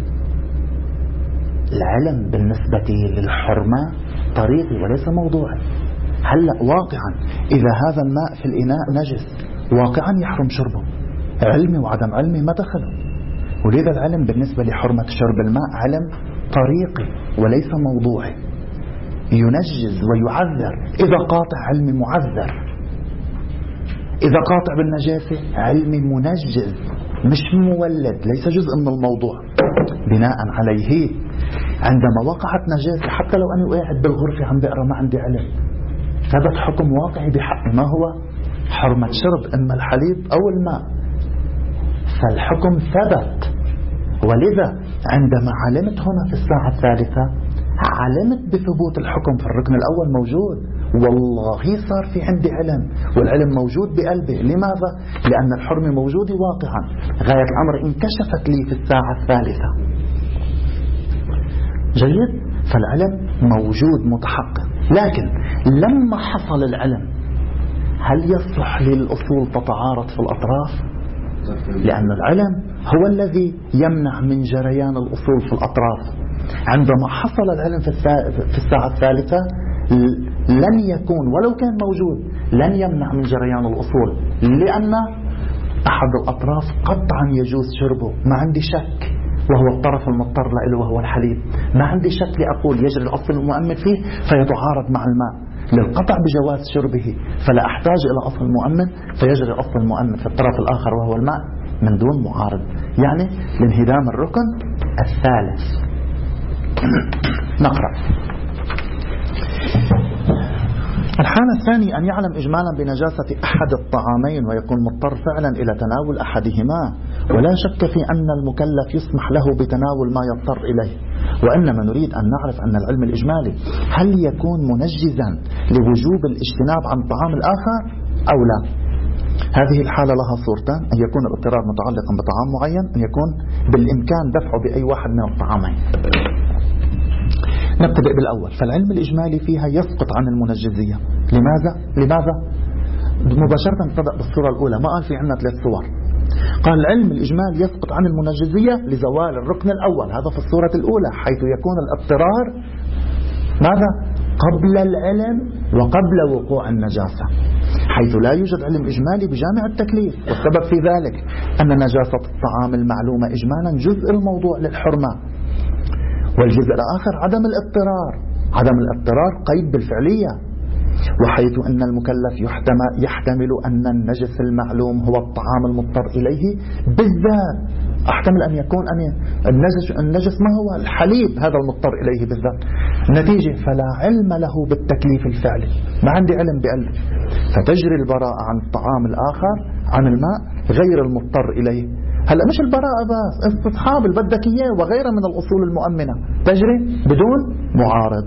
العلم بالنسبة للحرمة طريقي وليس موضوعي. هلأ واقعا إذا هذا الماء في الإناء نجس واقعا يحرم شربه، علمي وعدم علمي ما دخله. ولذا العلم بالنسبة لحرمة شرب الماء علم طريقي وليس موضوعي، ينجز ويعذر. إذا قاطع علمي معذر، إذا قاطع بالنجاسة علمي منجز مش مولد، ليس جزء من الموضوع. بناء عليه عندما وقعت نجاسة حتى لو أنا قاعد بالغرفة عم بقرأ ما عندي علم، ثبت حكم واقعي بحق ما هو حرمة شرب إما الحليب أو الماء، فالحكم ثبت. ولذا عندما علمت هنا في الساعة الثالثة علمت بثبوت الحكم في الركن الأول موجود، والله صار في عندي علم والعلم موجود بقلبي. لماذا؟ لأن الحرمة موجودة واقعا، غاية الأمر انكشفت لي في الساعة الثالثة. جيد؟ فالعلم موجود متحقق. لكن لما حصل العلم هل يصلح للأصول تتعارض في الأطراف؟ لأن العلم هو الذي يمنع من جريان الأصول في الأطراف. عندما حصل العلم في الساعة الثالثة لن يكون ولو كان موجود لن يمنع من جريان الأصول، لأن أحد الأطراف قطعا يجوز شربه، ما عندي شك، وهو الطرف المضطر له وهو الحليب. ما عندي شك لأقول يجري الأصل المؤمن فيه فيتعارض مع الماء للقطع بجواز شربه، فلا أحتاج إلى أصل مؤمن فيجري الأصل المؤمن في الطرف الآخر وهو الماء من دون معارض، يعني لانهدام الركن الثالث. نقرأ. الحالة الثانية أن يعلم إجمالا بنجاسة أحد الطعامين ويكون مضطر فعلا إلى تناول أحدهما، ولا شك في أن المكلف يسمح له بتناول ما يضطر إليه، وإنما نريد أن نعرف أن العلم الإجمالي هل يكون منجزا لوجوب الاجتناب عن الطعام الآخر أو لا. هذه الحالة لها صورتان: أن يكون الاضطرار متعلقا بطعام معين، أن يكون بالإمكان دفعه بأي واحد من الطعامين. نبتدئ بالأول. فالعلم الإجمالي فيها يسقط عن المنجزية. لماذا؟ مباشرة نبتدأ بالصورة الأولى. ما قال في عندنا 3 صور، قال العلم الإجمال يسقط عن المنجزية لزوال الركن الأول، هذا في الصورة الأولى، حيث يكون الاضطرار ماذا؟ قبل العلم وقبل وقوع النجاسة، حيث لا يوجد علم إجمالي بجامع التكليف. والسبب في ذلك أن نجاسة الطعام المعلومة إجمالا جزء الموضوع للحرمة، والجزء الآخر عدم الاضطرار. عدم الاضطرار قيد بالفعلية، وحيث أن المكلف يحتمل أن النجس المعلوم هو الطعام المضطر إليه بالذات، أحتمل أن يكون النجس ما هو الحليب هذا المضطر إليه بالذات. النتيجة فلا علم له بالتكليف الفعلي، ما عندي علم بقلب، فتجري البراءة عن الطعام الآخر عن الماء غير المضطر إليه. هلأ مش البراءة بس، استصحاب اللي بدك إياه وغيرها من الأصول المؤمنة تجري بدون معارض،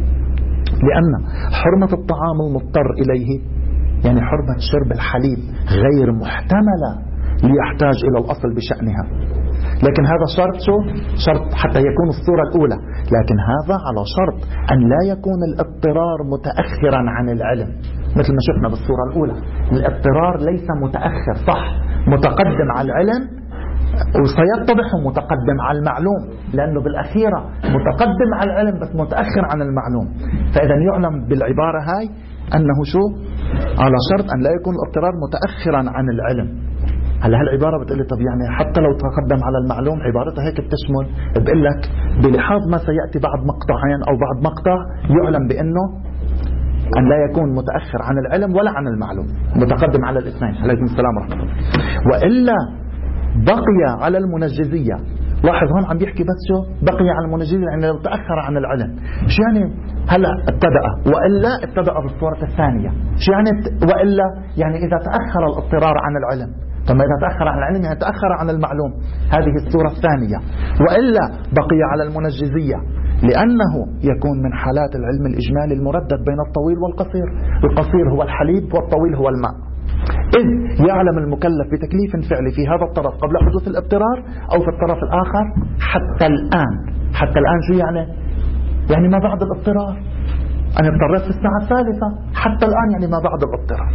لأن حرمة الطعام المضطر إليه يعني حرمة شرب الحليب غير محتملة ليحتاج إلى الأصل بشأنها. لكن هذا شرط حتى يكون الصورة الأولى، لكن هذا على شرط أن لا يكون الاضطرار متأخرا عن العلم، مثل ما شفنا بالصورة الأولى الاضطرار ليس متأخر، صح، متقدم على العلم، وسيتضح متقدم على المعلوم، لأنه بالأخيرة متقدم على العلم بس متأخر عن المعلوم. فإذا يعلم بالعبارة هاي أنه على شرط أن لا يكون الاضطرار متأخرا عن العلم. هل هالعبارة بتقول لي طب يعني حتى لو تقدم على المعلوم عبارتها هيك بتشمل، بقول لك بلحاظ ما سيأتي بعد مقطعين أو بعد مقطع يعلم بأنه أن لا يكون متأخر عن العلم ولا عن المعلوم، متقدم على الاثنين. عليكم السلام ورحمة الله. وإلا بقي على المنجزية. لاحظ هون عم بيحكي بس بقي على المنجزية، يعني لو تأخر عن العلم. شو يعني هلا ابتدأ وإلا ابتدأ بالصورة الثانية؟ شو يعني وإلا؟ يعني إذا تأخر الاضطرار عن العلم. ثم إذا تأخر عن العلم يعني تأخر عن المعلوم، هذه الصورة الثانية. وإلا بقي على المنجزية، لأنه يكون من حالات العلم الإجمالي المردد بين الطويل والقصير. القصير هو الحليب والطويل هو الماء، إذ يعلم المكلف بتكليف فعلي في هذا الطرف قبل حدوث الاضطرار أو في الطرف الآخر حتى الآن. حتى الآن شو يعني؟ يعني ما بعد الاضطرار. أنا اضطريت في الساعة الثالثة، حتى الآن يعني ما بعد الاضطرار.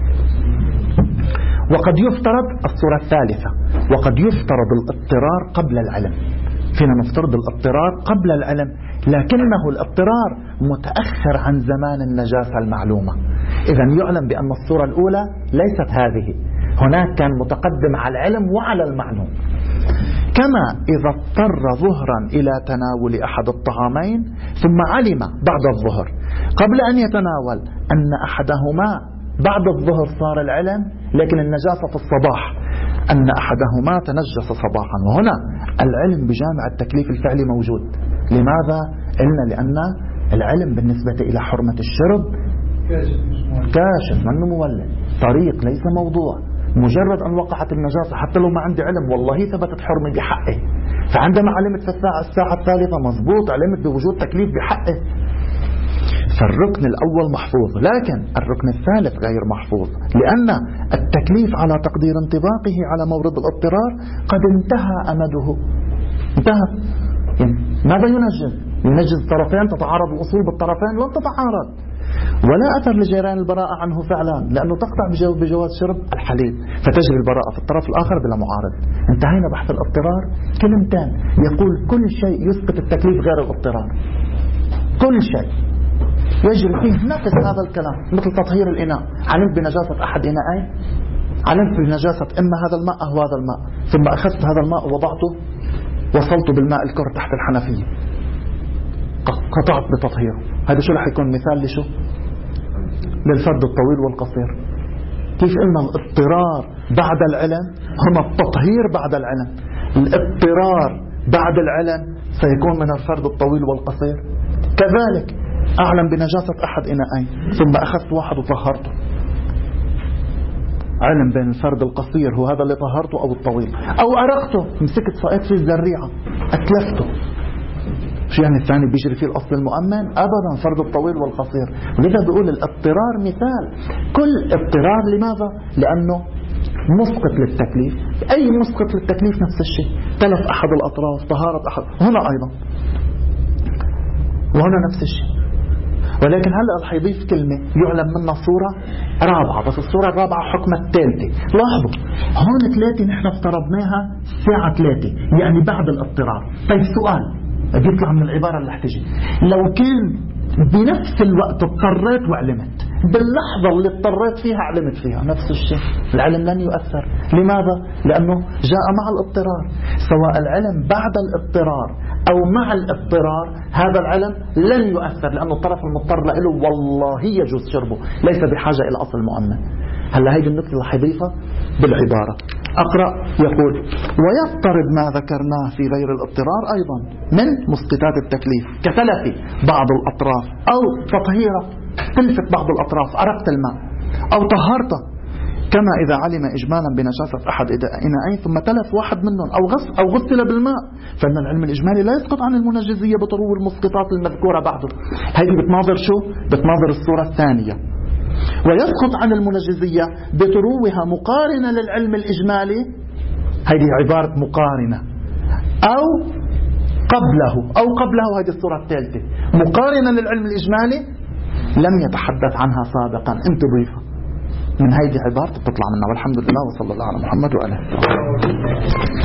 وقد يفترض الصورة الثالثة، وقد يفترض الاضطرار قبل العلم. فينا نفترض الاضطرار قبل العلم، لكنه الاضطرار متأخر عن زمان النجاسة المعلومة. إذن يعلم بأن الصورة الأولى ليست هذه، هناك كان متقدم على العلم وعلى المعلوم. كما إذا اضطر ظهرا إلى تناول أحد الطعامين ثم علم بعد الظهر قبل أن يتناول أن أحدهما بعد الظهر صار العلم، لكن النجاسة في الصباح، أن أحدهما تنجس صباحا. وهنا العلم بجامع التكليف الفعلي موجود. لماذا؟ قلنا لأن العلم بالنسبة إلى حرمة الشرب كاشف منه مولد، طريق ليس موضوع. مجرد أن وقعت النجاسة حتى لو ما عندي علم والله ثبتت حرمة بحقه. فعندما علمت في الساعة الثالثة مضبوط، علمت بوجود تكليف بحقه. فالركن الأول محفوظ، لكن الركن الثالث غير محفوظ، لأن التكليف على تقدير انطباقه على مورد الاضطرار قد انتهى أمده، انتهى. يعني ماذا ينجز الطرفين؟ تتعارض الأصول بالطرفين؟ لن تتعارض، ولا أثر لجيران البراءة عنه فعلا، لأنه تقطع بجواز شرب الحليب، فتجري البراءة في الطرف الآخر بلا معارض. انتهينا بحث الاضطرار. كلمتان يقول كل شيء يسقط التكليف غير الاضطرار، كل شيء يجري فيه نفس هذا الكلام، مثل تطهير الإناء. علمت بنجاسة أحد إناءين، علمت بنجاسة إما هذا الماء أو هذا الماء، ثم أخذت هذا الماء ووضعته، وصلت بالماء الكر تحت الحنفية، قطعت بتطهيره. هذا شو رح يكون مثال لشو؟ للفرد الطويل والقصير. كيف قلنا الاضطرار بعد العلم هم التطهير بعد العلم، الاضطرار بعد العلم سيكون من الفرد الطويل والقصير. كذلك أعلم بنجاسة أحد إناءين ثم أخذت واحد وطهرته، علم بين الفرد القصير هو هذا اللي طهرته أو الطويل، أو أرقته، مسكت صائت في الزريعة أتلفته. شو يعني الثاني بيجري فيه الأصل المؤمن؟ أبدا، فرد الطويل والقصير. لذا بيقول الاضطرار مثال، كل اضطرار. لماذا؟ لأنه مسقط للتكليف. أي مسقط للتكليف نفس الشيء، تلف أحد الأطراف، طهارة أحد، هنا أيضا، وهنا نفس الشيء. ولكن هلأ رح يضيف كلمة يعلم منها صورة رابعة، بس الصورة الرابعة حكمة الثالثة. لاحظوا هون 3 نحن افترضناها الساعة 3 يعني بعد الاضطرار. طيب سؤال بيطلع من العبارة اللي احتجي، لو كان بنفس الوقت اضطريت وعلمت، باللحظة اللي اضطريت فيها علمت فيها، نفس الشيء العلم لن يؤثر. لماذا؟ لأنه جاء مع الاضطرار. سواء العلم بعد الاضطرار أو مع الاضطرار هذا العلم لن يؤثر، لأنه الطرف المضطر له والله يجوز شربه، ليس بحاجة إلى أصل مؤمن. هلا هيدي النقطة اللي حيضيفها بالعبارة. أقرأ يقول: ويفترض ما ذكرناه في غير الاضطرار أيضا من مسقطات التكليف كتلف بعض الأطراف أو تطهيره، تلفت بعض الأطراف، أرقت الماء أو طهرته، كما إذا علم إجمالا بنجاسة أحد إناءين ثم تلف واحد منهم أو غسل بالماء، فإن العلم الإجمالي لا يسقط عن المنجزية بطرو المسقطات المذكورة بعده. هذه بتناظر شو؟ بتناظر الصورة الثانية. ويسقط عن المنجزية بطروها مقارنة للعلم الإجمالي، هذه عبارة مقارنة، أو قبله هذه الصورة الثالثة مقارنة للعلم الإجمالي لم يتحدث عنها سابقا. انت ضيفها من هذه عبارة تطلع منها. والحمد لله وصلى الله على محمد وآله.